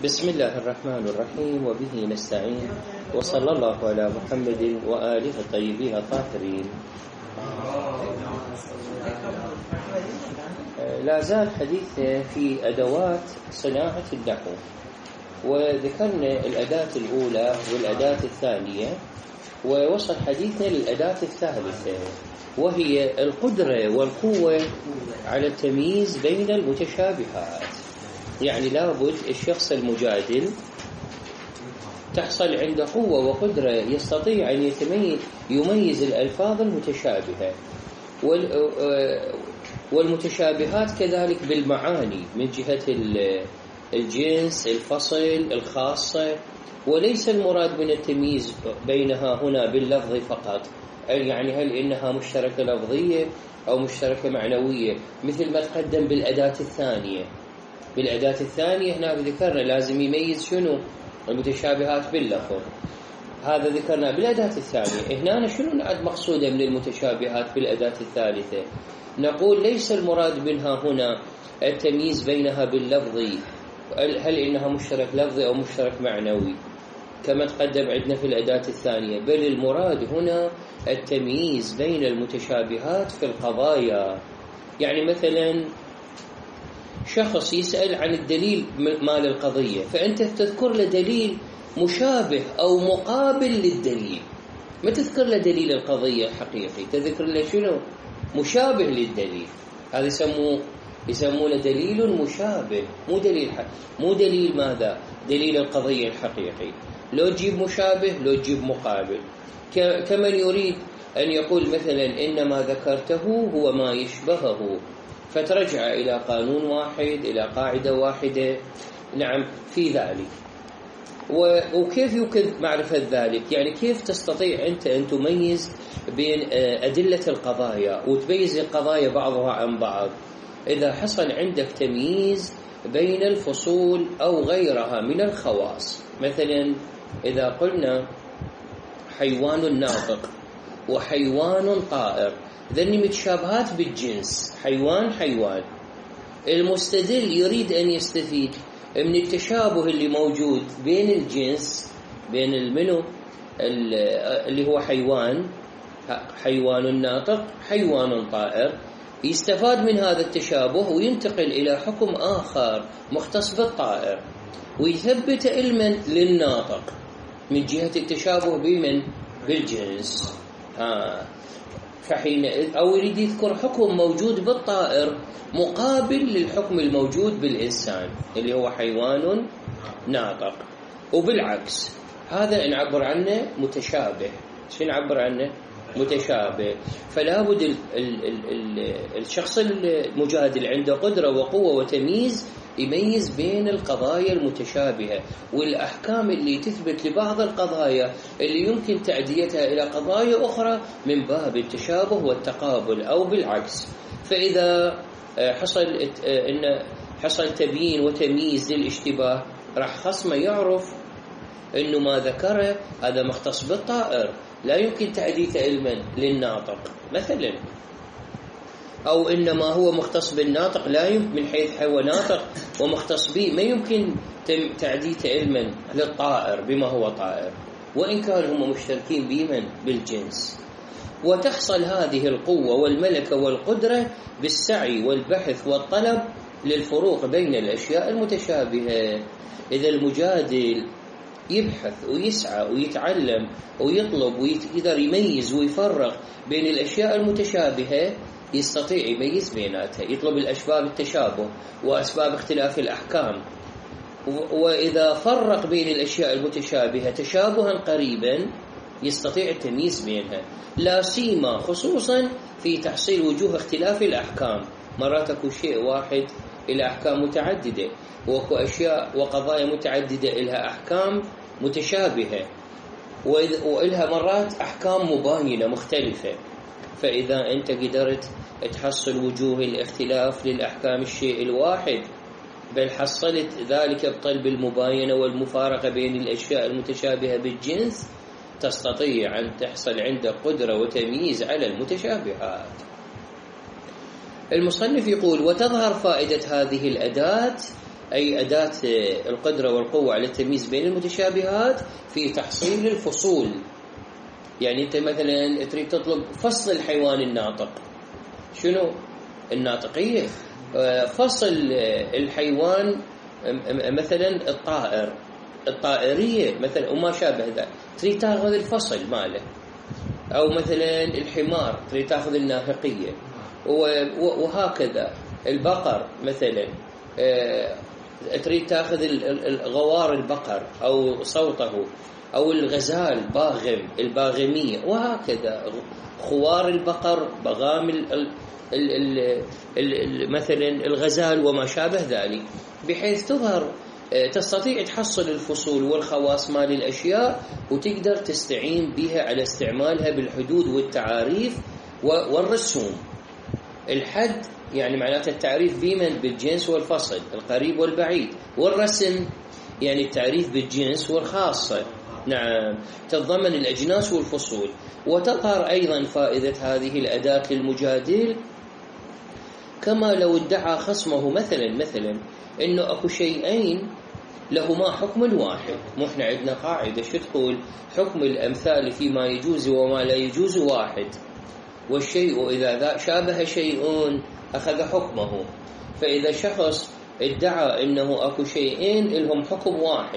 بسم الله الرحمن الرحيم وبه نستعين وصلى الله على محمد وآله الطيبين الطاهرين. لا زال حديثنا في أدوات صناعة النحو، وذكرنا الأداة الأولى والأداة الثانية، ووصل حديثنا للأداة الثالثة وهي القدرة والقوة على التمييز بين المتشابهات. يعني لابد الشخص المجادل تحصل عنده قوة وقدرة يستطيع أن يميز الألفاظ المتشابهة والمتشابهات كذلك بالمعاني من جهة الجنس، الفصل، الخاصة، وليس المراد من التمييز بينها هنا باللفظ فقط، يعني هل إنها مشتركة لفظية أو مشتركة معنوية، مثل ما تقدم بالأداة الثانية. بالأداة الثانية هنا ذكرنا لازم يميز شنو المتشابهات باللفظ، هذا ذكرنا بالأداة الثانية. هنا شنو نعد مقصودة من المتشابهات بالأداة الثالثة؟ نقول ليس المراد منها هنا التمييز بينها باللفظ، هل إنها مشترك لفظي أو مشترك معنوي كما تقدم عندنا في الأداة الثانية، بل المراد هنا التمييز بين المتشابهات في القضايا. يعني مثلا شخص يسأل عن الدليل مال القضية، فأنت تذكر له دليل مشابه أو مقابل للدليل، ما تذكر له دليل القضية الحقيقي، تذكر له شنو مشابه للدليل. هذا يسمونه دليل مشابه، مو دليل ماذا؟ دليل القضية الحقيقي. لو تجيب مشابه لو تجيب مقابل، كمن يريد أن يقول مثلا إنما ذكرته هو ما يشبهه، فترجع إلى قانون واحد، إلى قاعدة واحدة. نعم في ذلك. وكيف يمكن معرفة ذلك؟ يعني كيف تستطيع أنت أن تميز بين أدلة القضايا وتميز القضايا بعضها عن بعض؟ إذا حصل عندك تمييز بين الفصول أو غيرها من الخواص. مثلا إذا قلنا حيوان ناطق وحيوان طائر، ذني متشابهات بالجنس، حيوان. المستدل يريد أن يستفيد من التشابه اللي موجود بين الجنس، بين المنو اللي هو حيوان ناطق، حيوان طائر، يستفاد من هذا التشابه وينتقل إلى حكم آخر مختص بالطائر ويثبت علما للناطق من جهة التشابه بالجنس. فحينئذ أو يريد يذكر حكم موجود بالطائر مقابل للحكم الموجود بالإنسان اللي هو حيوان ناطق، وبالعكس هذا نعبر عنه متشابه. شو نعبر عنه؟ متشابه. فلا بد الشخص المجادل عنده قدرة وقوة وتمييز يميز بين القضايا المتشابهة والأحكام اللي تثبت لبعض القضايا اللي يمكن تعديتها إلى قضايا أخرى من باب التشابه والتقابل أو بالعكس. فإذا حصل تبيين وتمييز للاشتباه، راح خصمه يعرف إنه ما ذكره هذا مختص بالطائر، لا يمكن تعديته علما للناطق مثلا، أو إنما هو مختص بالناطق لا يمكن من حيث هو ناطق ومختص به، ما يمكن تعديته علما للطائر بما هو طائر، وإن كانوا هم مشتركين بمن بالجنس. وتحصل هذه القوة والملكة والقدرة بالسعي والبحث والطلب للفروق بين الأشياء المتشابهة. إذا المجادل يبحث ويسعى ويتعلم ويطلب ويقدر يميز ويفرق بين الأشياء المتشابهة، يستطيع يميز بيناتها، يطلب الأسباب التشابه وأسباب اختلاف الأحكام. وإذا فرق بين الأشياء المتشابهة تشابها قريبا يستطيع التمييز بينها، لا سيما خصوصا في تحصيل وجوه اختلاف الأحكام. مرات اكو شيء واحد إلى أحكام متعددة، واكو أشياء وقضايا متعددة إلها أحكام متشابهة، وإلها مرات أحكام مباينة مختلفة. فإذا أنت قدرت تحصل وجوه الاختلاف للأحكام الشيء الواحد، بل حصلت ذلك بطلب المباينة والمفارقة بين الأشياء المتشابهة بالجنس، تستطيع أن تحصل عندك قدرة وتمييز على المتشابهات. المصنف يقول: وتظهر فائدة هذه الأداة أي أداة القدرة والقوة على التمييز بين المتشابهات في تحصيل الفصول. يعني أنت مثلا تريد تطلب فصل الحيوان الناطق، شنو الناطقية؟ فصل الحيوان مثلا الطائرية مثلا وما شابه ذلك، تريد تاخذ الفصل ماله. أو مثلا الحمار تريد تاخذ الناهقية، وهكذا. البقر مثلا تريد تاخذ غوار البقر أو صوته، أو الغزال باغم الباغمية، وهكذا خوار البقر، بغام مثلا الغزال وما شابه ذلك، بحيث تظهر تستطيع تحصل الفصول والخواص مال الأشياء، وتقدر تستعين بها على استعمالها بالحدود والتعاريف والرسوم. الحد يعني معناته التعريف بمن بالجنس والفصل القريب والبعيد، والرسم يعني التعريف بالجنس والخاصة، نعم، تتضمن الأجناس والفصول. وتظهر أيضا فائدة هذه الأداة للمجادل، كما لو ادعى خصمه مثلا إنه أكو شيئين لهما حكم واحد. احنا عندنا قاعدة شو تقول؟ حكم الأمثال فيما يجوز وما لا يجوز واحد، والشيء إذا شابه شيء أخذ حكمه. فإذا شخص ادعى إنه أكو شيئين لهم حكم واحد،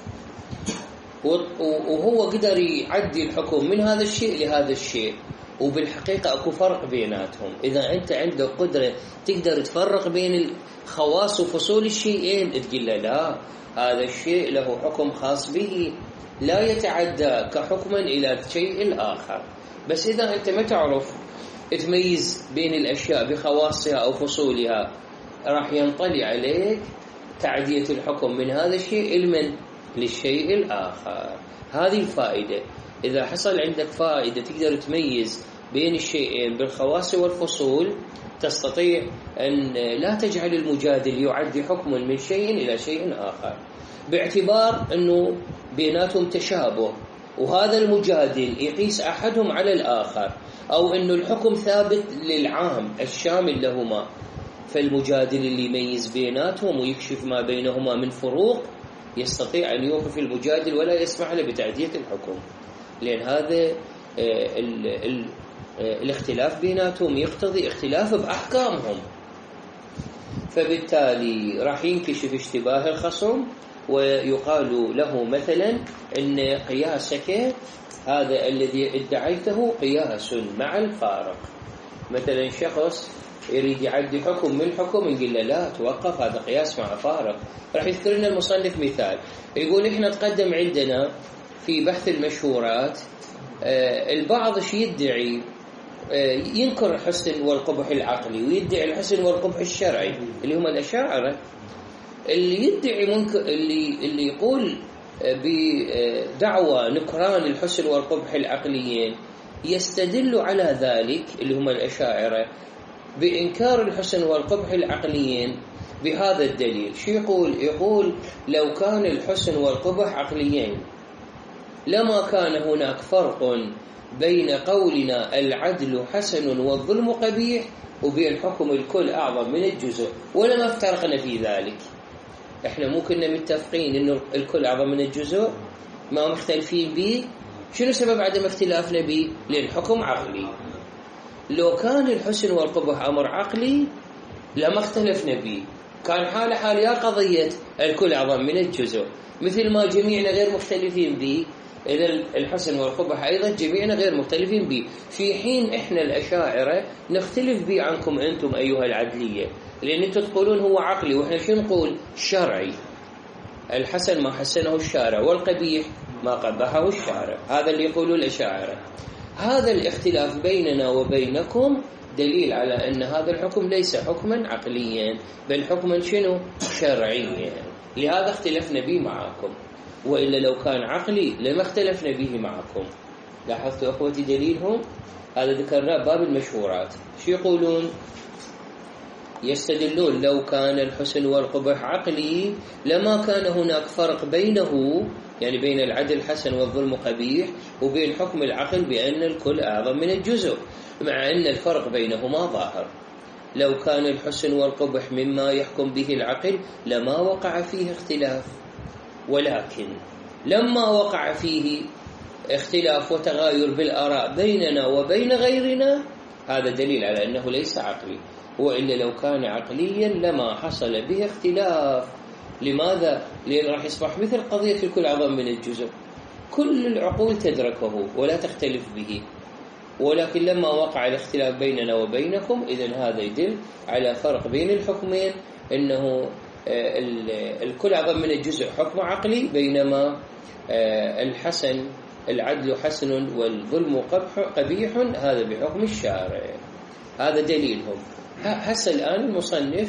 وهو قدر يعدي الحكم من هذا الشيء لهذا الشيء، وبالحقيقة أكو فرق بيناتهم، إذا أنت عندك قدرة تقدر تفرق بين الخواص وفصول الشيئين، تقول له لا، هذا الشيء له حكم خاص به لا يتعدى كحكما إلى شيء آخر. بس إذا أنت ما تعرف تميز بين الأشياء بخواصها أو فصولها، راح ينطلي عليك تعدية الحكم من هذا الشيء للشيء الآخر. هذه الفائدة. إذا حصل عندك فائدة تقدر تميز بين الشيئين بالخواص والفصول، تستطيع أن لا تجعل المجادل يعدي حكما من شيء إلى شيء آخر، باعتبار أنه بيناتهم تشابه، وهذا المجادل يقيس أحدهم على الآخر، أو أنه الحكم ثابت للعام الشامل لهما. فالمجادل اللي يميز بيناتهم ويكشف ما بينهما من فروق يستطيع أن يوقف المجادل ولا يسمح له بتعدية الحكم، لأن هذا الاختلاف بيناتهم يقتضي اختلاف بأحكامهم. فبالتالي راح ينكشف اشتباه الخصم، ويقال له مثلا إن قياسك هذا الذي ادعيته قياس مع الفارق. مثلا شخص يريد يعدي حكم من حكم، يقول له لا، توقف، هذا قياس مع فارق. راح يذكر لنا المصنف مثال، يقول إحنا تقدم عندنا في بحث المشهورات البعض يدعي ينكر الحسن والقبح العقلي، ويدعي الحسن والقبح الشرعي اللي هم الأشاعرة. اللي يدعي اللي يقول بدعوى نكران الحسن والقبح العقليين يستدل على ذلك اللي هم الأشاعرة بإنكار الحسن والقبح العقليين بهذا الدليل. شو يقول لو كان الحسن والقبح عقليين لما كان هناك فرق بين قولنا العدل حسن والظلم قبيح وبين حكم الكل أعظم من الجزء، ولما افترقنا في ذلك. احنا مو كنا متفقين انه الكل أعظم من الجزء، ما مختلفين به. شنو سبب عدم اختلافنا به؟ لأن الحكم عقلي. لو كان الحسن والقبح أمر عقلي لما اختلفنا به، كان حال يا قضية الكل أعظم من الجزء، مثل ما جميعنا غير مختلفين به، إذا الحسن والقبح أيضا جميعنا غير مختلفين به، في حين إحنا الأشاعرة نختلف به عنكم أنتم أيها العدلية، لأن أنتم تقولون هو عقلي، وإحنا شو نقول؟ شرعي. الحسن ما حسنه الشارع، والقبيح ما قبحه الشارع. هذا اللي يقولون الأشاعرة. هذا الاختلاف بيننا وبينكم دليل على أن هذا الحكم ليس حكما عقليا، بل حكما شنو؟ شرعيا. لهذا اختلفنا به معكم، وإلا لو كان عقلي لما اختلفنا به معكم. لاحظتوا أخوتي دليلهم؟ هذا ذكرناه باب المشهورات. شو يقولون؟ يستدلون لو كان الحسن والقبح عقلي لما كان هناك فرق بينه، يعني بين العدل حسن والظلم قبيح، وبين حكم العقل بأن الكل أعظم من الجزء، مع أن الفرق بينهما ظاهر. لو كان الحسن والقبح مما يحكم به العقل لما وقع فيه اختلاف، ولكن لما وقع فيه اختلاف وتغاير بالآراء بيننا وبين غيرنا هذا دليل على أنه ليس عقلي، وإلا لو كان عقليا لما حصل به اختلاف. لماذا؟ لأن راح يصبح مثل قضية الكل أعظم من الجزء، كل العقول تدركه ولا تختلف به، ولكن لما وقع الاختلاف بيننا وبينكم إذن هذا يدل على فرق بين الحكمين، أنه الكل أعظم من الجزء حكم عقلي، بينما الحسن العدل حسن والظلم قبيح هذا بحكم الشارع. هذا دليلهم. هسه الآن المصنف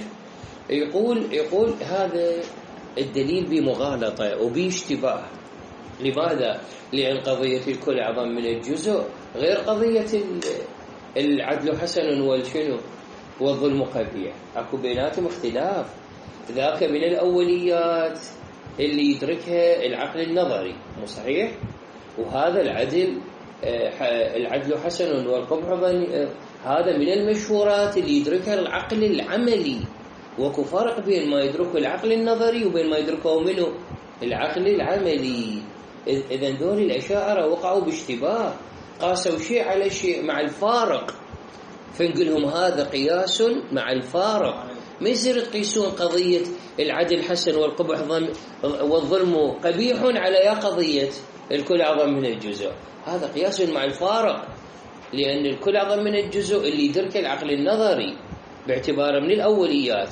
يقول هذا الدليل بمغالطة وباشتباه. لماذا؟ لأن قضية الكل أعظم من الجزء غير قضية العدل حسن والشنو والظلم قبيح، أكو بيناتهم اختلاف. ذاك من الأوليات اللي يدركها العقل النظري، مو صحيح؟ وهذا العدل حسن والقبح هذا من المشهورات اللي يدركها العقل العملي، وكو فرق بين ما يدركه العقل النظري وبين ما يدركه منه العقل العملي. إذن دول الأشاعرة وقعوا باشتباه، قاسوا شيء على شيء مع الفارق، فنقول لهم هذا قياس مع الفارق. ما يصير تقيسون قضية العدل حسن والقبح والظلم قبيح على يا قضية الكل أعظم من الجزء، هذا قياس مع الفارق، لأن الكل أعظم من الجزء اللي يدرك العقل النظري باعتباره من الأوليات،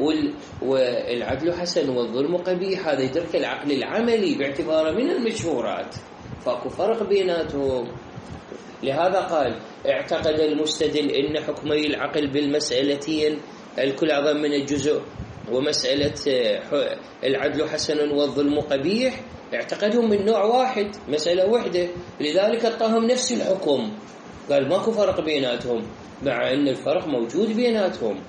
والعدل حسن والظلم قبيح هذا يدرك العقل العملي باعتباره من المشهورات، فاكو فرق بيناتهم. لهذا قال اعتقد المستدل إن حكمي العقل بالمسألتين الكل أعظم من الجزء ومسألة العدل حسن والظلم قبيح اعتقدهم من نوع واحد، مسألة واحدة، لذلك اعطاهم نفس الحكم، قال ماكو فرق بيناتهم، مع أن الفرق موجود بيناتهم.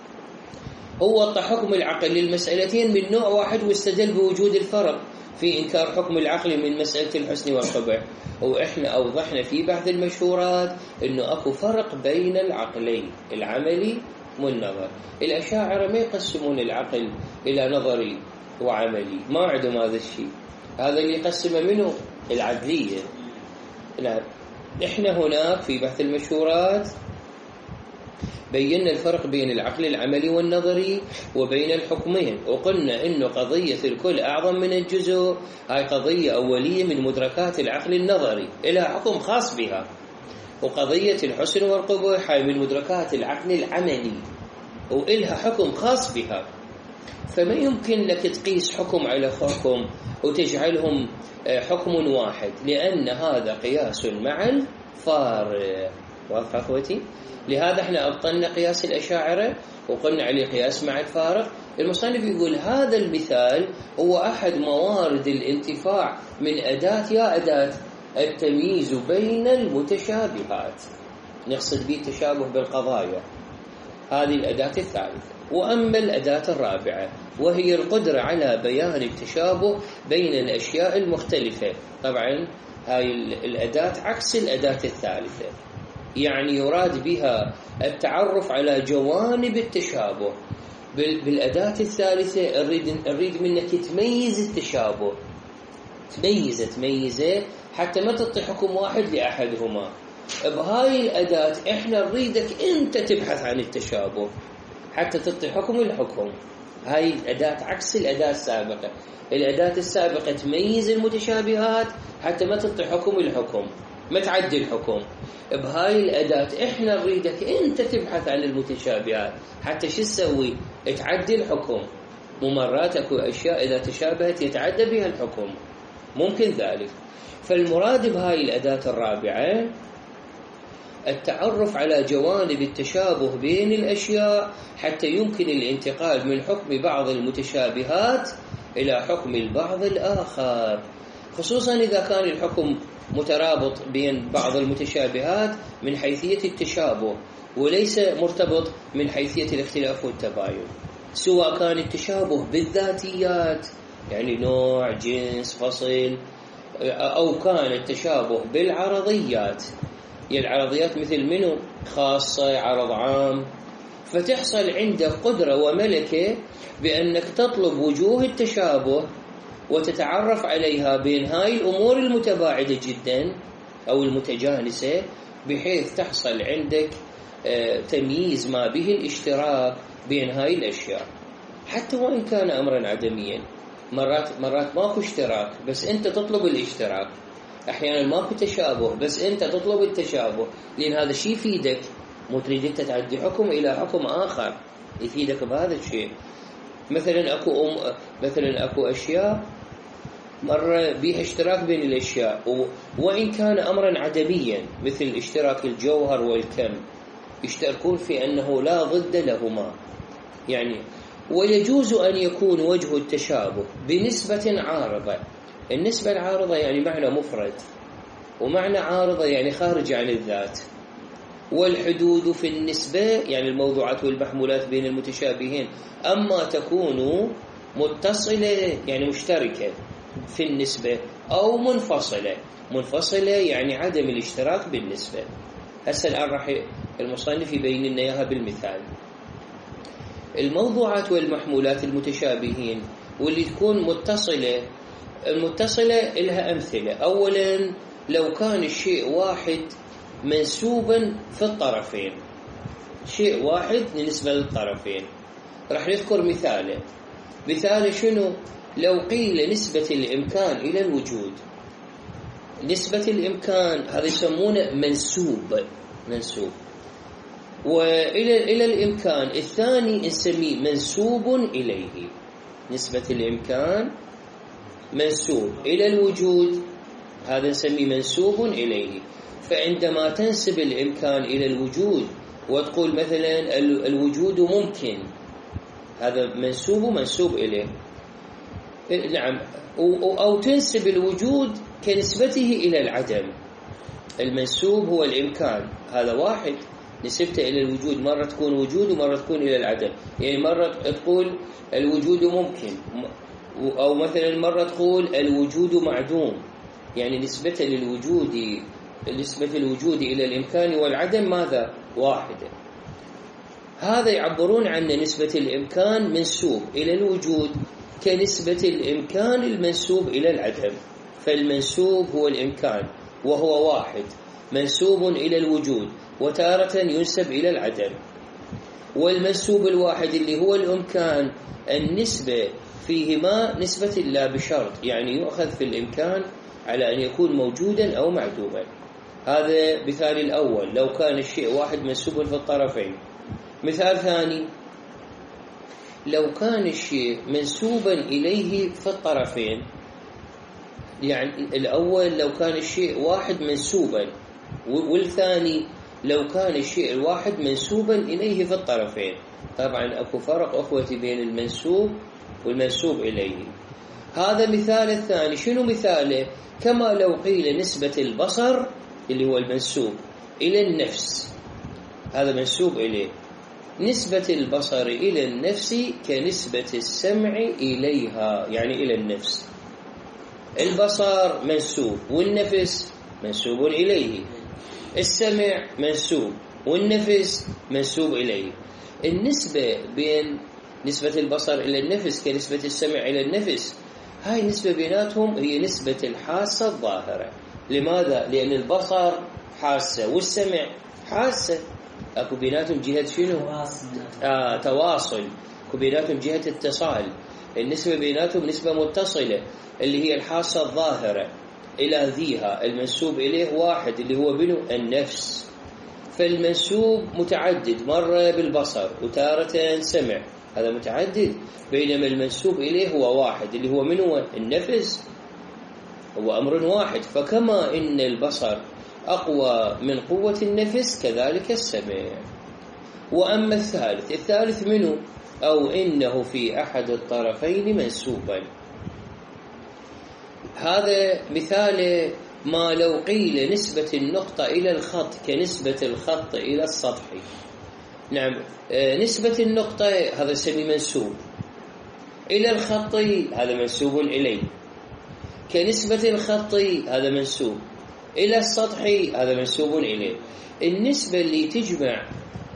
هو اعطى حكم العقل للمسألتين من نوع واحد واستدل بوجود الفرق في إنكار حكم العقل من مسألة الحسن والقبح. وإحنا أوضحنا في بحث المشهورات إنه أكو فرق بين العقلين، العملي والنظر. الأشاعرة ما يقسمون العقل إلى نظري وعملي، ما عندهم هذا الشيء، هذا اللي يقسم منه العدلية. نعم، إحنا هناك في بحث المشهورات بينا الفرق بين العقل العملي والنظري وبين الحكمين، وقلنا إنه قضية الكل أعظم من الجزء هاي قضية أولية من مدركات العقل النظري إلى حكم خاص بها، وقضية الحسن والقبح هاي من مدركات العقل العملي وإلها حكم خاص بها. فما يمكن لك تقيس حكم على حكم وتجعلهم حكم واحد، لأن هذا قياس مع الفارق. واضح أخوتي؟ لهذا احنا أبطلنا قياس الأشاعرة وقلنا عليه قياس مع الفارق. المصنف يقول هذا المثال هو أحد موارد الانتفاع من أداة التمييز بين المتشابهات، نقصد به التشابه بالقضايا، هذه الأداة الثالثة. وأما الأداة الرابعة وهي القدرة على بيان التشابه بين الأشياء المختلفة، طبعا هاي الأداة عكس الأداة الثالثة، يعني يراد بها التعرف على جوانب التشابه. بالأداة الثالثة نريد منك تميز التشابه، تميزه حتى ما تعطي حكم واحد لأحدهما. بهاي الأداة احنا نريدك انت تبحث عن التشابه حتى تعطي حكم الحكم. هاي الأداة عكس الأداة السابقة، الأداة السابقة تميز المتشابهات حتى ما تعطي حكم الحكم، ما تعدي الحكم. بهاي الأداة احنا نريدك انت تبحث عن المتشابهات حتى شو تسوي؟ تعدي الحكم. ومرات اكو اشياء اذا تشابهت يتعدى بها الحكم، ممكن ذلك. فالمراد بهاي الأداة الرابعة التعرف على جوانب التشابه بين الأشياء حتى يمكن الانتقال من حكم بعض المتشابهات إلى حكم البعض الآخر، خصوصا إذا كان الحكم مترابط بين بعض المتشابهات من حيثية التشابه وليس مرتبط من حيثية الاختلاف والتباين، سواء كان التشابه بالذاتيات يعني نوع جنس فصل، أو كان التشابه بالعرضيات، يعني العرضيات مثل منه خاصة عرض عام. فتحصل عندك قدرة وملكة بأنك تطلب وجوه التشابه وتتعرف عليها بين هاي الأمور المتباعدة جدا أو المتجانسة، بحيث تحصل عندك تمييز ما به الاشتراك بين هاي الأشياء، حتى وإن كان أمرا عدميا. مرات ماكو اشتراك بس أنت تطلب الاشتراك، أحيانا ماكو تشابه بس أنت تطلب التشابه، لأن هذا الشيء يفيدك، مو تريد أنت تعدي حكم إلى حكم آخر يفيدك بهذا الشيء. مثلا أكو أشياء مرة بها اشتراك بين الأشياء وإن كان أمرا عدميا، مثل اشتراك الجوهر والكم، يشتركون في أنه لا ضد لهما يعني. ويجوز أن يكون وجه التشابه بنسبة عارضة. النسبة العارضة يعني معنى مفرد، ومعنى عارضة يعني خارج عن الذات. والحدود في النسبة يعني الموضوعات والمحمولات بين المتشابهين أما تكون متصلة يعني مشتركة في النسبة، أو منفصلة يعني عدم الاشتراك بالنسبة. هسه الآن راح المصنف يبين لنا إياها بالمثال. الموضوعات والمحمولات المتشابهين واللي تكون المتصلة لها أمثلة. أولا لو كان الشيء واحد منسوبا في الطرفين، شيء واحد بالنسبة للطرفين. راح نذكر مثال شنو؟ لو قيل نسبة الإمكان إلى الوجود. نسبة الإمكان هذا يسمونه منسوب. وإلى الإمكان الثاني نسميه منسوب إليه. نسبة الإمكان منسوب إلى الوجود، هذا نسميه منسوب إليه. فعندما تنسب الإمكان إلى الوجود وتقول مثلا الوجود ممكن، هذا منسوب إليه. نعم. أو تنسب الوجود كنسبته إلى العدم. المنسوب هو الإمكان، هذا واحد نسبته إلى الوجود، مرة تكون وجود ومرة تكون إلى العدم. يعني مرة تقول الوجود ممكن، أو مثلا مرة تقول الوجود معدوم، يعني نسبة الوجود إلى الإمكان والعدم ماذا؟ واحدة. هذا يعبرون عنه نسبة الإمكان منسوب إلى الوجود كنسبة الإمكان المنسوب إلى العدم. فالمنسوب هو الإمكان وهو واحد منسوب إلى الوجود، وتارة ينسب إلى العدم. والمنسوب الواحد اللي هو الإمكان النسبة فيهما نسبة لا بشرط، يعني يؤخذ في الإمكان على أن يكون موجودا أو معدوما. هذا مثال الأول، لو كان الشيء واحد منسوب في الطرفين. مثال ثاني، لو كان الشيء منسوبا إليه في الطرفين. يعني الأول لو كان الشيء واحد منسوبا، والثاني لو كان الشيء الواحد منسوبا إليه في الطرفين. طبعا أكو فرق أخوتي بين المنسوب والمنسوب إليه. هذا مثال الثاني. شنو مثاله؟ كما لو قيل نسبة البصر اللي هو المنسوب إلى النفس، هذا منسوب إليه. نسبة البصر إلى النفس كنسبة السمع إليها، يعني إلى النفس. البصر منسوب والنفس منسوب إليه، السمع منسوب والنفس منسوب إليه. النسبة بين نسبة البصر إلى النفس كنسبة السمع إلى النفس، هاي النسبة بيناتهم هي نسبة الحاسة الظاهرة. لماذا؟ لأن البصر حاسة والسمع حاسة، أكو بيناتهم جهة شنو؟ تواصل. أكو بيناتهم جهة اتصال. النسبة بيناتهم نسبة متصلة اللي هي الحاسة الظاهرة إلى ذيها. المنسوب إليه واحد اللي هو بنو النفس. فالمنسوب متعدد، مرة بالبصر وتارة سمع، هذا متعدد. بينما المنسوب إليه هو واحد اللي هو منو النفس، هو أمر واحد. فكما إن البصر أقوى من قوة النفس كذلك السمع. وأما الثالث منه أو إنه في أحد الطرفين منسوبا. هذا مثال ما لو قيل نسبة النقطة إلى الخط كنسبة الخط إلى السطح. نعم. نسبة النقطة هذا سمي منسوب إلى الخط، هذا منسوب إليه. كنسبة الخط هذا منسوب إلى السطح، هذا منسوب إليه. النسبة اللي تجمع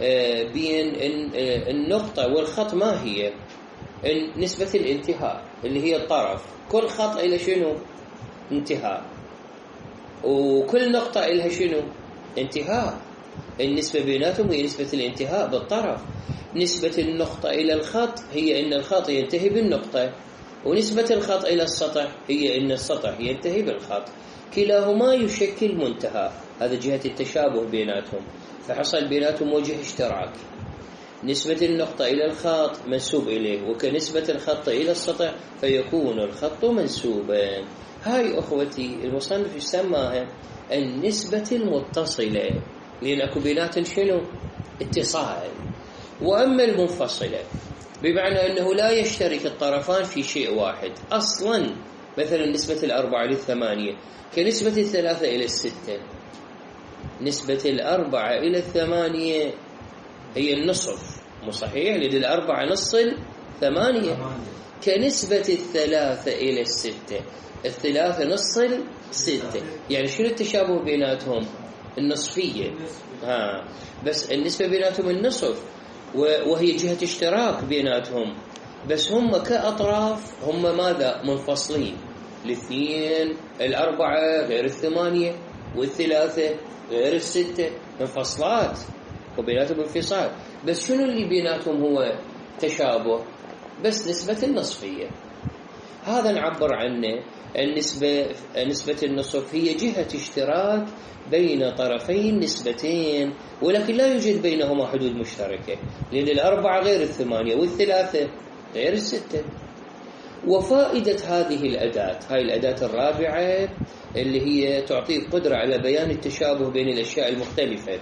بين النقطة والخط ما هي؟ نسبة الانتهاء اللي هي الطرف. كل خط إلى شنو؟ انتهاء. وكل نقطة إلها شنو؟ انتهاء. النسبة بيناتهم هي نسبة الانتهاء بالطرف. نسبة النقطة إلى الخط هي إن الخط ينتهي بالنقطة، ونسبة الخط إلى السطح هي إن السطح ينتهي بالخط. كلاهما يشكل منتهى. هذا جهة التشابه بيناتهم، فحصل بيناتهم وجه اشتراك. نسبة النقطة إلى الخط منسوب إليه، وكنسبة الخط إلى السطح فيكون الخط منسوبا. هاي أخوتي المصنف يسماها النسبة المتصلة، لأن أكو بيناتهم شنو؟ اتصال. وأما المنفصلة بمعنى أنه لا يشترك الطرفان في شيء واحد أصلا، مثلا نسبة 4 إلى 8 كنسبة 3 إلى 6. نسبة 4 إلى 8 هي النصف، مو صحيح؟ لأن 4 نص 8 كنسبة 3 إلى 6. 3 نص 6. يعني شنو التشابه بيناتهم؟ النصفية. بس النسبة بيناتهم النصف، وهي جهة اشتراك بيناتهم، بس هم كأطراف هم ماذا؟ منفصلين. 2 4 غير 8 3 غير 6 منفصلات وبيناتهم انفصال. بس شنو اللي بيناتهم هو تشابه؟ بس نسبة النصفية. هذا نعبر عنه نسبة النصف هي جهة اشتراك بين طرفي النسبتين، ولكن لا يوجد بينهما حدود مشتركة، لأن 4 غير 8 3 غير 6. وفائدة هذه الأداة، هاي الأداة الرابعة اللي هي تعطيك قدرة على بيان التشابه بين الأشياء المختلفة،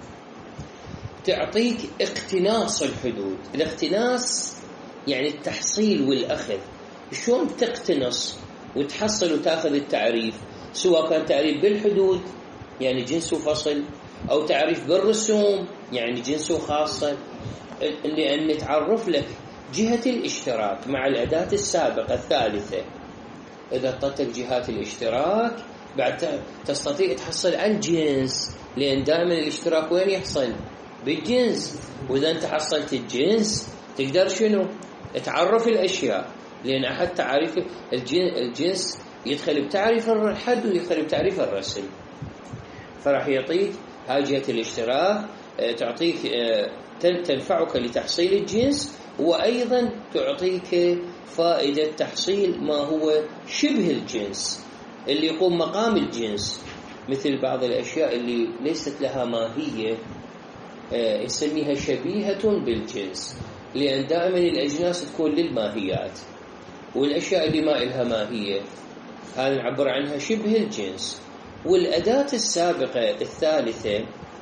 تعطيك اقتناص الحدود. الاقتناص يعني التحصيل والأخذ. شلون تقتنص وتحصل وتأخذ التعريف؟ سواء كان تعريف بالحدود يعني جنس وفصل، أو تعريف بالرسوم يعني جنس وخاصة، لأن تعرف لك جهة الاشتراك مع الأداة السابقة الثالثة. إذا اعطتك جهات الاشتراك بعد تستطيع تحصل على الجنس، لأن دائما الاشتراك وين يحصل؟ بالجنس. وإذا أنت حصلت الجنس تقدر شنو؟ تعرف الأشياء، لأن أحد تعريف الجنس يدخل بتعريف الحد ويدخل بتعريف الرسم. فراح يعطيك هاي جهة الاشتراك، تعطيك تنفعك لتحصيل الجنس، وأيضا تعطيك فائدة تحصيل ما هو شبه الجنس اللي يقوم مقام الجنس، مثل بعض الأشياء اللي ليست لها ماهية يسميها شبيهة بالجنس، لأن دائما الأجناس تكون للماهيات، والأشياء اللي ما لها ماهية هذا نعبر عنها شبه الجنس. والأداة السابقة الثالثة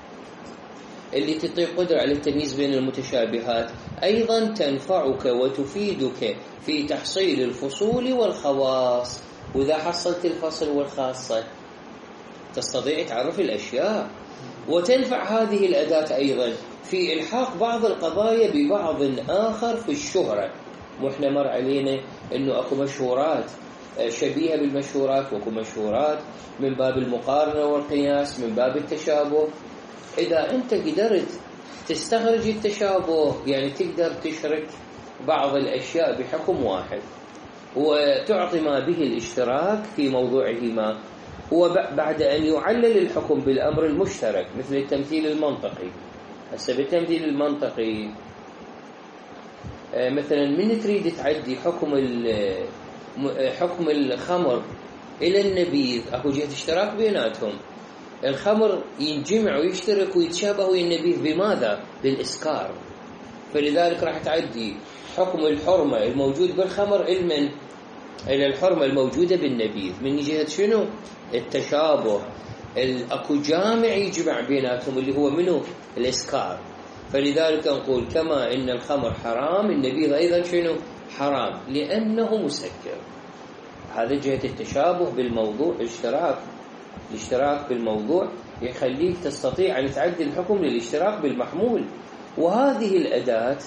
اللي تعطي قدرة على التمييز بين المتشابهات أيضا تنفعك وتفيدك في تحصيل الفصول والخواص. وإذا حصلت الفصل والخاصة تستطيع تعرف الأشياء. وتنفع هذه الأداة أيضا في إلحاق بعض القضايا ببعض آخر في الشهرة. وإحنا مر علينا أنه أكو مشهورات شبيهة بالمشهورات، وأكو مشهورات من باب المقارنة والقياس، من باب التشابه. إذا أنت قدرت تستخرج التشابه يعني تقدر تشرك بعض الأشياء بحكم واحد، وتعطي ما به الاشتراك في موضوعهما، وبعد أن يعلل الحكم بالأمر المشترك، مثل التمثيل المنطقي. هسه بالتمثيل المنطقي مثلا من تريد تعدي حكم الخمر إلى النبيذ، أكو جهة اشتراك بيناتهم. الخمر ينجمع ويشترك ويتشابه ويا النبيذ بماذا؟ بالإسكار. فلذلك راح تعدي حكم الحرمة الموجود بالخمر إلى الحرمة الموجودة بالنبيذ من جهة شنو؟ التشابه. أكو جامع يجمع بيناتهم اللي هو منه؟ الإسكار. فلذلك نقول كما إن الخمر حرام النبيذ أيضا شنو؟ حرام، لأنه مسكر. هذا جهة التشابه بالموضوع. الاشتراك بالموضوع يخليك تستطيع أن تعدي الحكم للاشتراك بالمحمول. وهذه الأداة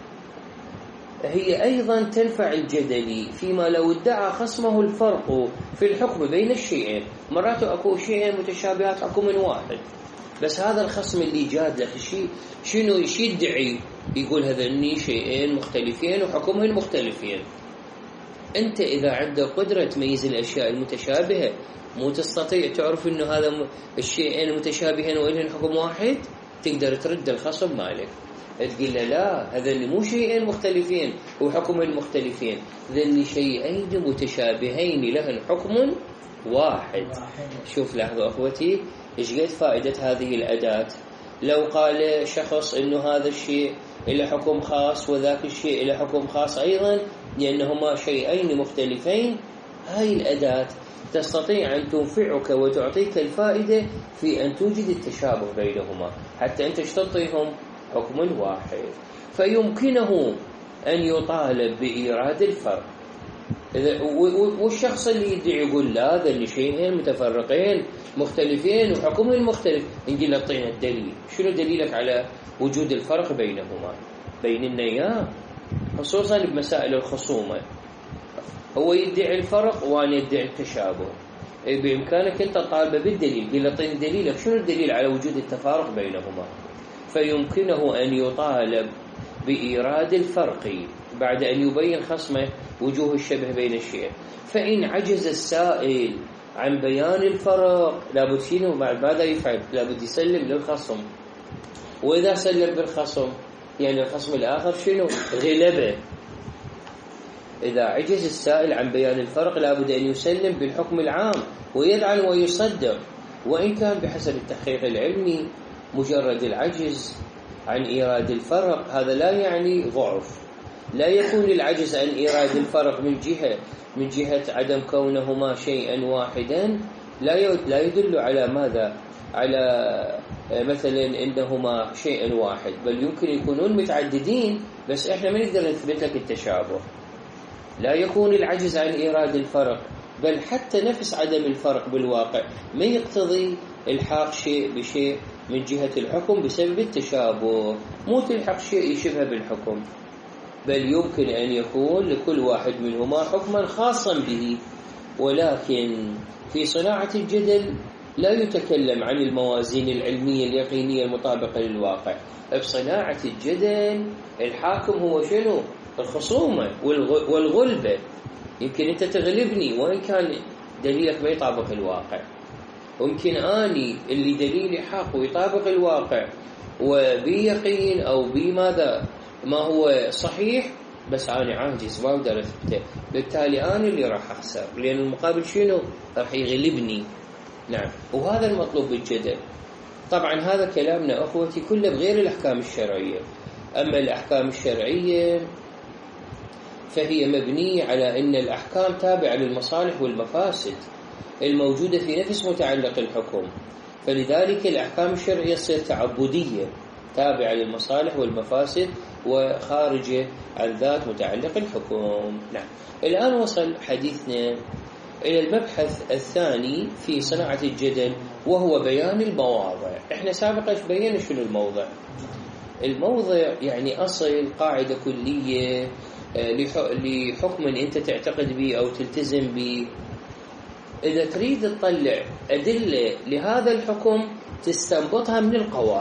هي أيضا تنفع الجدلي فيما لو ادعى خصمه الفرق في الحكم بين الشيئين. مرات أكو شيئين متشابهات حكم واحد، بس هذا الخصم اللي جاد لك شنو يدعي؟ يقول هذني شيئين مختلفين وحكمهن مختلفين. أنت إذا عندك قدرة تميز الأشياء المتشابهة مو تستطيع تعرف إنه هذا الشيئين المتشابهين وإلهن حكم واحد، تقدر ترد الخصم مالك تقول له لا، هذين مو شيئين مختلفين وحكمهن مختلفين، ذن شيئين متشابهين لهن حكم واحد. شوف لحظة أخوتي إيش قد فائدة هذه الأداة. لو قال شخص إنه هذا الشيء إلى حكم خاص وذاك الشيء إلى حكم خاص أيضا لأنهما شيئين مختلفين، هاي الأداة تستطيع أن تنفعك وتعطيك الفائدة في أن توجد التشابه بينهما حتى أنت تعطيهم حكم واحد. فيمكنه أن يطالب بإيراد الفرق. والشخص اللي يدعي يقول لا ذل شيئين متفرقين مختلفين وحكمهم مختلف، نقول له اعطينا الدليل، شنو دليلك على وجود الفرق بينهما بين النيام، خصوصا بمسائل الخصومة. هو يدعي الفرق وأنا يدعي التشابه، بإمكانك أنت طالبه بالدليل، قل له اعطيني دليلك، شنو الدليل على وجود التفارق بينهما. فيمكنه أن يطالب بإيراد الفرق بعد أن يبين خصمه وجوه الشبه بين الشيء. فإن عجز السائل عن بيان الفرق لابد شنو ماذا يفعل؟ لابد يسلم للخصم. وإذا سلم بالخصم يعني الخصم الآخر شنو غلبه. إذا عجز السائل عن بيان الفرق لابد أن يسلم بالحكم العام ويدعن ويصدق، وإن كان بحسب التحقيق العلمي مجرد العجز عن إيراد الفرق هذا لا يعني ضعف. لا يكون العجز عن إيراد الفرق من جهة عدم كونهما شيئا واحدا لا يدل على ماذا؟ على مثلا إنهما شيئا واحد، بل يمكن يكونون متعددين بس إحنا ما نقدر نثبت لك التشابه. لا يكون العجز عن إيراد الفرق، بل حتى نفس عدم الفرق بالواقع ما يقتضي الحاق شيء بشيء من جهة الحكم بسبب التشابه. مو تلحق شيء يشبه بالحكم، بل يمكن أن يكون لكل واحد منهما حكما خاصا به. ولكن في صناعة الجدل لا يتكلم عن الموازين العلمية اليقينية المطابقة للواقع. بصناعة الجدل الحاكم هو شنو؟ الخصومة والغلبة. يمكن أنت تغلبني وإن كان دليلك ما يطابق الواقع، ويمكن أني اللي دليلي حق ويطابق الواقع وبيقين أو بماذا ما هو صحيح، بس أنا عاجز ما أقدر أثبته، بالتالي أنا اللي راح أخسر لأن المقابل شنو؟ راح يغلبني. نعم، وهذا المطلوب بالجدل. طبعا هذا كلامنا أخوتي كله بغير الأحكام الشرعية. أما الأحكام الشرعية فهي مبنية على أن الأحكام تابعة للمصالح والمفاسد الموجودة في نفس متعلق الحكم، فلذلك الأحكام الشرعية تصير تعبدية تابعة للمصالح والمفاسد وخارجة عن ذات متعلق الحكم. نعم، الآن وصل حديثنا إلى المبحث الثاني في صناعة الجدل وهو بيان المواضع. إحنا سابقا بينا شنو الموضع. الموضع يعني أصل قاعدة كلية لحكم أنت تعتقد به أو تلتزم به. إذا تريد تطلع أدلة لهذا الحكم تستنبطها من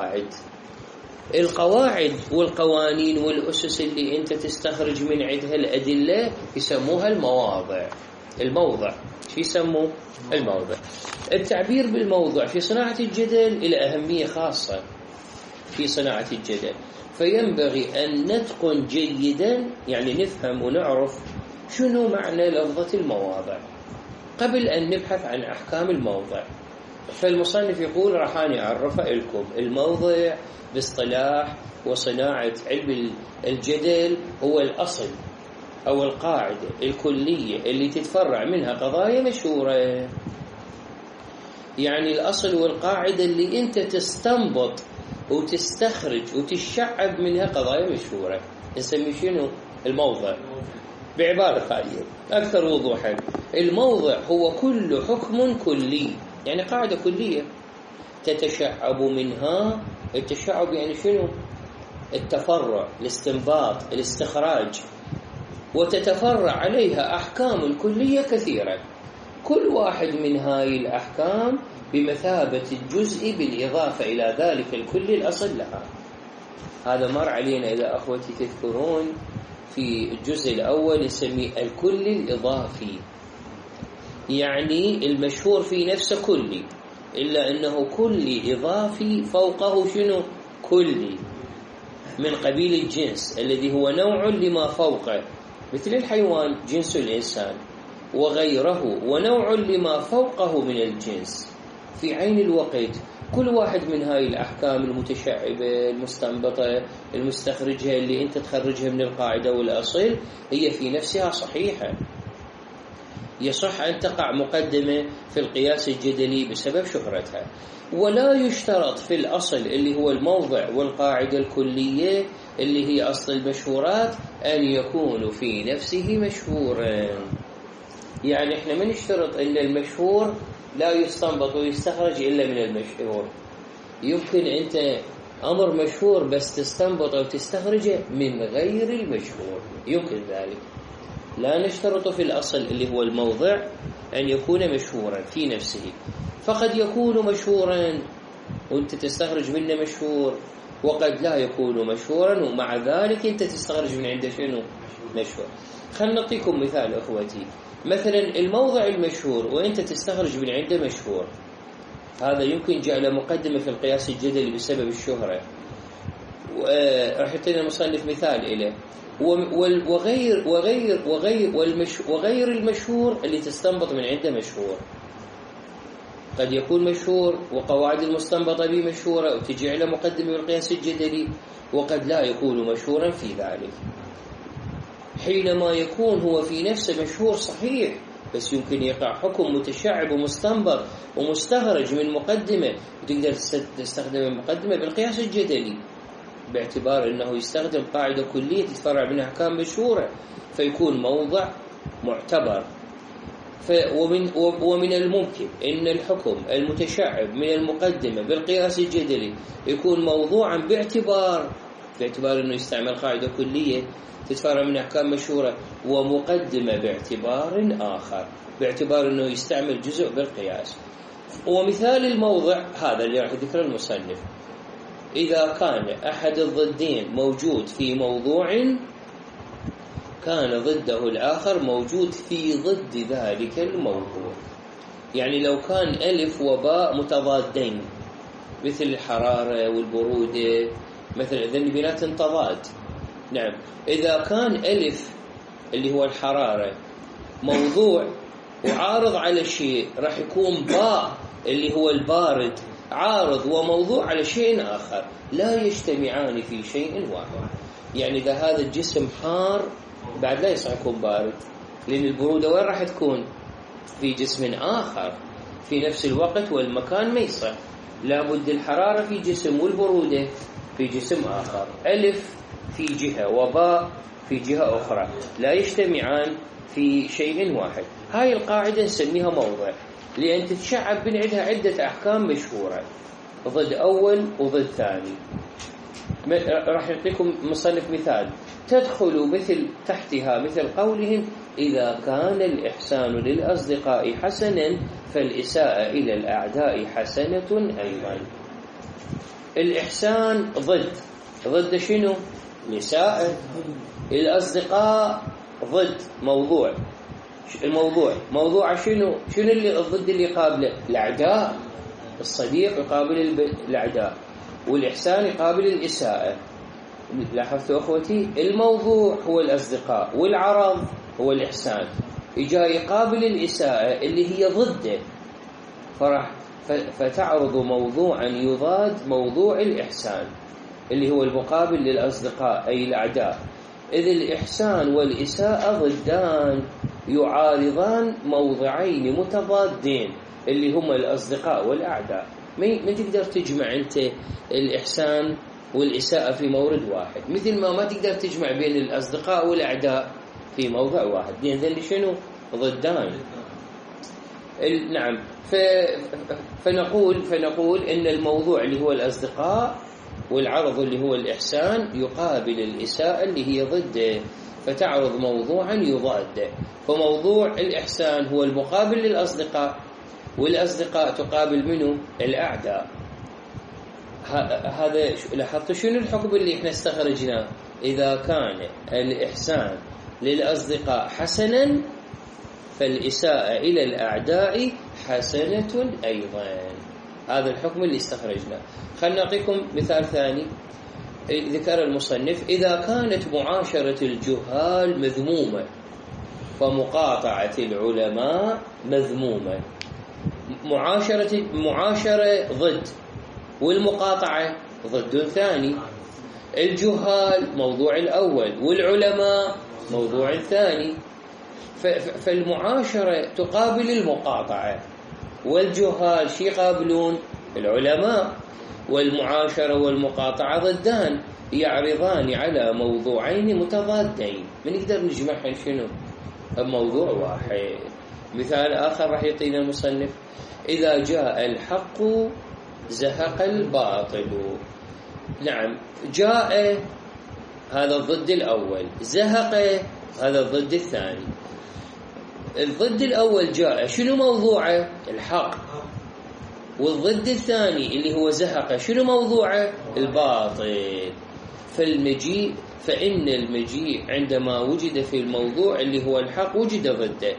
القواعد والقوانين والأسس اللي أنت تستخرج من عندها الأدلة يسموها الموضع. شو يسموه؟ الموضع. التعبير بالموضع في صناعة الجدل إلى أهمية خاصة في صناعة الجدل، فينبغي أن نتقن جيدا يعني نفهم ونعرف شنو معنى لفظة المواضع قبل أن نبحث عن أحكام الموضع. فالمصنف يقول راح أنا أعرفها لكم. الموضع باصطلاح وصناعة علم الجدل هو الأصل أو القاعدة الكلية اللي تتفرع منها قضايا مشهورة. يعني الأصل والقاعدة اللي أنت تستنبط وتستخرج وتشعب منها قضايا مشهورة نسميه شنو؟ الموضع. بعبارة ثانية أكثر وضوحا، الموضع هو كل حكم كلي، يعني قاعدة كلية تتشعب منها. التشعب يعني شنو؟ التفرع، الاستنباط، الاستخراج، وتتفرع عليها أحكام كلية كثيرة. كل واحد من هاي الأحكام بمثابة الجزء بالإضافة إلى ذلك الكل الأصل لها. هذا مر علينا إذا أخوتي تذكرون في الجزء الأول نسميه الكل الإضافي، يعني المشهور في نفسه كلي، إلا أنه كلي إضافي فوقه شنو؟ كلي، من قبيل الجنس الذي هو نوع لما فوقه، مثل الحيوان جنس الإنسان وغيره، ونوع لما فوقه من الجنس. في عين الوقت كل واحد من هاي الأحكام المتشعبة المستنبطة المستخرجة اللي أنت تخرجها من القاعدة والأصل هي في نفسها صحيحة، يصح أن تقع مقدمة في القياس الجدلي بسبب شهرتها، ولا يشترط في الأصل اللي هو الموضع والقاعدة الكلية اللي هي أصل المشهورات أن يكون في نفسه مشهورا. يعني إحنا ما نشترط أن المشهور لا يستنبط ويستخرج إلا من المشهور. يمكن أنت أمر مشهور بس تستنبط أو تستخرجه من غير المشهور، يمكن ذلك. لا نشترط في الأصل اللي هو الموضع أن يكون مشهورا في نفسه، فقد يكون مشهورا وأنت تستخرج منه مشهور، وقد لا يكون مشهورا ومع ذلك أنت تستخرج من عنده شنو؟ مشهور. خلنا نعطيكم مثال أخوتي. مثلا الموضع المشهور وأنت تستخرج من عنده مشهور، هذا يمكن جعل مقدمة في القياس الجدلي بسبب الشهرة، راح يعطينا المصنف مثال إليه. وغير المشهور اللي تستنبط من عنده مشهور، قد يكون مشهور وقواعد المستنبطة به مشهورة وتجي على مقدمة بالقياس الجدلي، وقد لا يكون مشهورا في ذلك. حينما يكون هو في نفسه مشهور صحيح، بس يمكن يقع حكم متشعب ومستنبط ومستخرج من مقدمة، وتقدر تستخدم المقدمة بالقياس الجدلي باعتبار أنه يستخدم قاعدة كلية تتفرع من أحكام مشهورة، فيكون موضع معتبر. ومن الممكن أن الحكم المتشعب من المقدمة بالقياس الجدلي يكون موضوعا باعتبار أنه يستعمل قاعدة كلية تتفرع من أحكام مشهورة، ومقدمة باعتبار آخر باعتبار أنه يستعمل جزء بالقياس. ومثال الموضع هذا اللي راح يذكر المصنف، إذا كان أحد الضدين موجود في موضوع كان ضده الآخر موجود في ضد ذلك الموضوع. يعني لو كان ألف وباء متضادين مثل الحرارة والبرودة مثل إذن بينات تضاد، نعم، إذا كان ألف اللي هو الحرارة موضوع وعارض على شيء، راح يكون باء اللي هو البارد عارض وموضوع على شيء آخر، لا يجتمعان في شيء واحد. يعني إذا هذا الجسم حار بعد لا يصح يكون بارد، لأن البرودة وين راح تكون؟ في جسم آخر في نفس الوقت والمكان، ما يصح. لابد الحرارة في جسم والبرودة في جسم آخر، ألف في جهة وباء في جهة أخرى، لا يجتمعان في شيء واحد. هاي القاعدة نسميها موضع، لأن تتشعب من عندها عدة أحكام مشهورة، ضد أول وضد ثاني. راح نعطيكم مصنف مثال تدخل مثل تحتها مثل قولهم: إذا كان الإحسان للأصدقاء حسنا فالإساءة إلى الأعداء حسنة أيضا. الإحسان ضد شنو؟ الإساءة. الأصدقاء ضد موضوع شنو اللي الضد اللي يقابله؟ الأعداء. الصديق يقابل الأعداء، والإحسان يقابل الإساءة. لاحظتوا أخوتي؟ الموضوع هو الأصدقاء والعرض هو الإحسان، إجا يقابل الإساءة اللي هي ضده، فتعرض موضوعا يضاد موضوع الإحسان اللي هو المقابل للأصدقاء أي الأعداء. إذ الإحسان والإساءة ضدان يعارضان موضعين متضادين اللي هما الأصدقاء والأعداء. ما تقدر تجمع أنت الإحسان والإساءة في مورد واحد، مثل ما تقدر تجمع بين الأصدقاء والأعداء في موضع واحد، لأن ذلك شنو؟ ضدان. نعم. فنقول إن الموضوع اللي هو الأصدقاء والعرض اللي هو الإحسان يقابل الإساءة اللي هي ضده، فتعرض موضوعا يضاد. فموضوع الإحسان هو المقابل للأصدقاء، والأصدقاء تقابل منه الأعداء. هذا لاحظتوا شنو الحكم اللي احنا استخرجناه؟ إذا كان الإحسان للأصدقاء حسنا فالإساءة إلى الأعداء حسنة أيضا. هذا الحكم اللي استخرجناه. خلنا نعطيكم مثال ثاني ذكر المصنف: إذا كانت معاشرة الجهال مذمومة فمقاطعة العلماء مذمومة. معاشرة ضد، والمقاطعة ضد ثاني. الجهال موضوع الأول، والعلماء موضوع الثاني. فالمعاشرة تقابل المقاطعة، والجهال شي يقابلون؟ العلماء. والمعاشرة والمقاطعة ضدان يعرضان على موضوعين متضادين، من نقدر نجمعهم شنو؟ موضوع واحد. مثال آخر راح يعطينا المصنف: إذا جاء الحق زهق الباطل. نعم، جاء هذا الضد الأول، زهق هذا الضد الثاني. الضد الأول جاء شنو موضوعه؟ الحق. والضد الثاني اللي هو زهق شنو موضوعه؟ الباطل. فإن المجيء عندما وجد في الموضوع اللي هو الحق وجد ضده.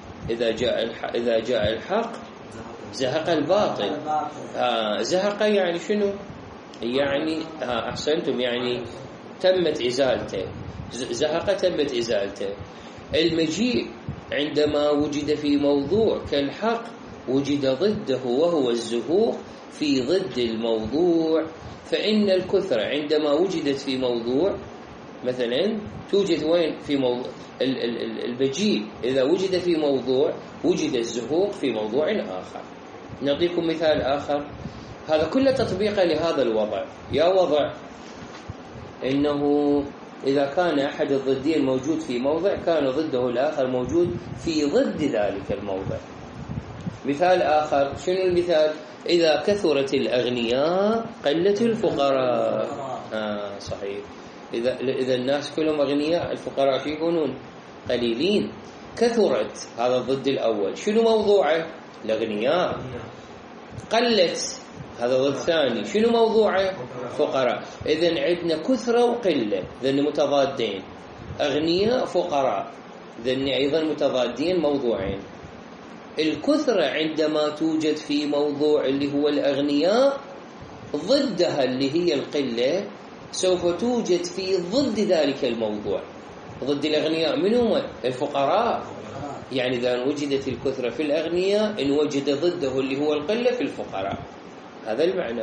إذا جاء الحق زهق الباطل. زهق يعني شنو؟ يعني أحسنتم، يعني تمت إزالته. زهق تمت إزالته. المجيء عندما وجد في موضوع كالحق وجد ضده وهو الزهوق في ضد الموضوع. فإن الكثرة عندما وجدت في موضوع مثلا توجد وين؟ في موضوع المجيء إذا وجد في موضوع وجد الزهوق في موضوع آخر. نعطيكم مثال آخر، هذا كله تطبيقا لهذا الوضع. يا وضع إنه إذا كان أحد الضدين موجود في موضع كان ضده الآخر موجود في ضد ذلك الموضع. مثال آخر، شنو المثال؟ إذا كثرت الأغنياء قلت الفقراء. صحيح. إذا الناس كلهم أغنياء، الفقراء شو يكونون؟ قليلين. كثرت هذا الضد الأول، شنو موضوعه؟ الأغنياء. قلت هذا ضد ثاني، شنو موضوعه؟ فقراء. إذن عندنا كثرة وقلة، ذن متضادين. أغنياء فقراء، ذن أيضا متضادين موضوعين. الكثرة عندما توجد في موضوع اللي هو الأغنياء ضدها اللي هي القلة سوف توجد في ضد ذلك الموضوع. ضد الأغنياء من هم؟ الفقراء. يعني إذا وجدت الكثرة في الأغنياء إن وجد ضده اللي هو القلة في الفقراء. هذا المعنى.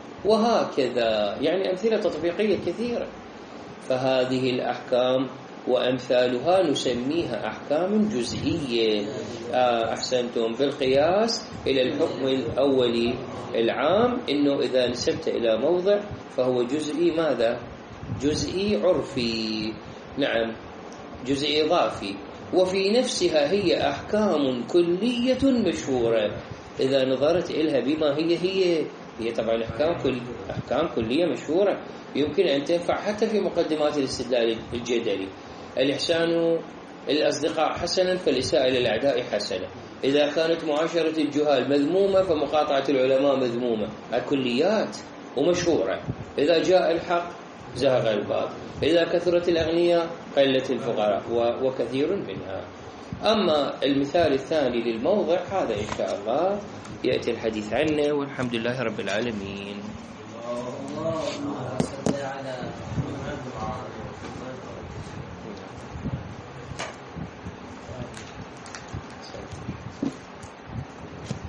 وهكذا يعني أمثلة تطبيقية كثيرة. فهذه الأحكام وأمثالها نسميها أحكام جزئية. أحسنتم، بالقياس إلى الحكم الأولي العام إنه إذا نسبت إلى موضع فهو جزئي. ماذا؟ جزئي عرفي. نعم، جزئي إضافي. وفي نفسها هي أحكام كلية مشهورة. إذا نظرت إلها بما هي طبعا أحكام كلية مشهورة يمكن أن تنفع حتى في مقدمات الاستدلال الجدلي. الإحسان الأصدقاء حسنا فالإساءة للأعداء حسنة. إذا كانت معاشرة الجهال مذمومة فمقاطعة العلماء مذمومة. الكليات ومشهورة. إذا جاء الحق زهق الباطل. إذا كثرت الأغنياء قلت الفقراء، وكثير منها. أما المثال الثاني للموضع هذا إن شاء الله يأتي الحديث عنه، والحمد لله رب العالمين. اللهم صل على